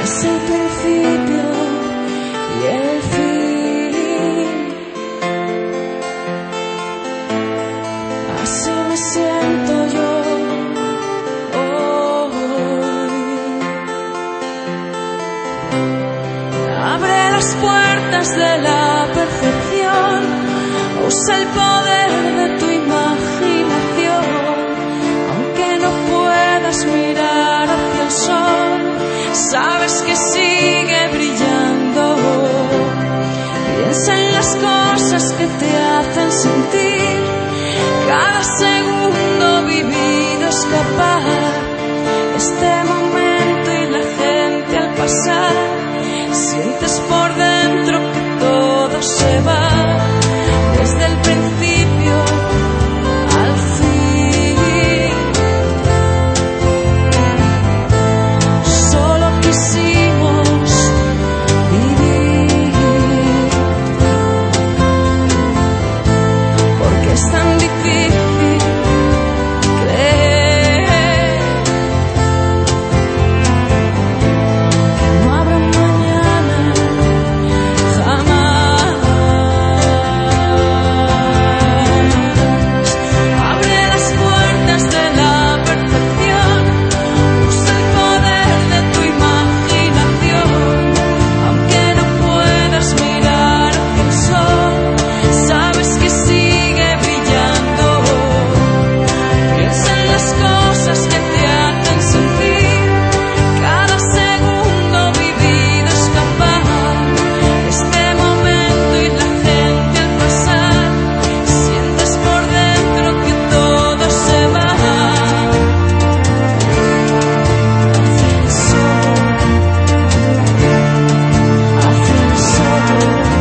Es el principio y el fin. Así me siento yo hoy. Abre las puertas de la perfección, usa el poder de tu imaginación. Aunque no puedas mirar hacia el sol, sabes que sigue brillando. Piensa en las cosas que te hacen sentir cada segundo vivido escapar. Este momento y la gente al pasar, sientes por dentro que todo se va. Desde el principio al fin, solo quisimos vivir, porque es tan difícil creer que no habrá un mañana jamás. Abre las puertas de la perfección, usa el poder de tu imaginación. Aunque no puedas mirar hacia el sol, sabes que sigue brillando. Piensa en las cosas que te hacen sentir cada segundo vivido escapar. Este momento y la gente al pasar, sientes por dentro que todo se va. Hacia el sol,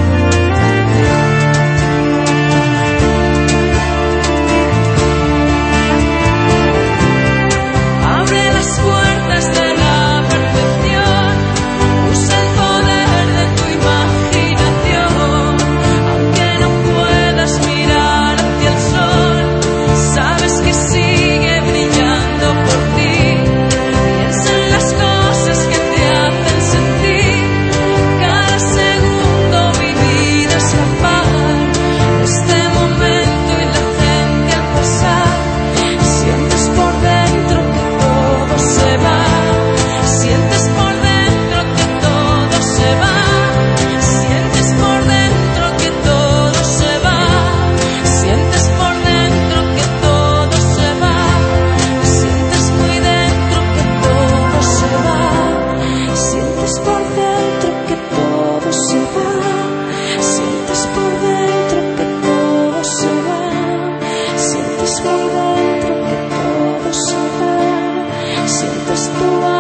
abre las puertas de la perfección, usa el poder de tu imaginación. Aunque no puedas mirar hacia el sol, sabes que sigue brillando por ti. Piensa en las cosas que te hacen sentir cada segundo vivido escapar. Este momento y la gente al pasar, sientes por dentro que todo se va. Sientes por dentro que todo se va. Sientes por dentro que todo se va. Sientes por dentro que todo se va. Sientes muy dentro que todo se va. Sientes por dentro que todo se va. Sientes por dentro que todo se va. Sientes por dentro que todo se va. Sientes tu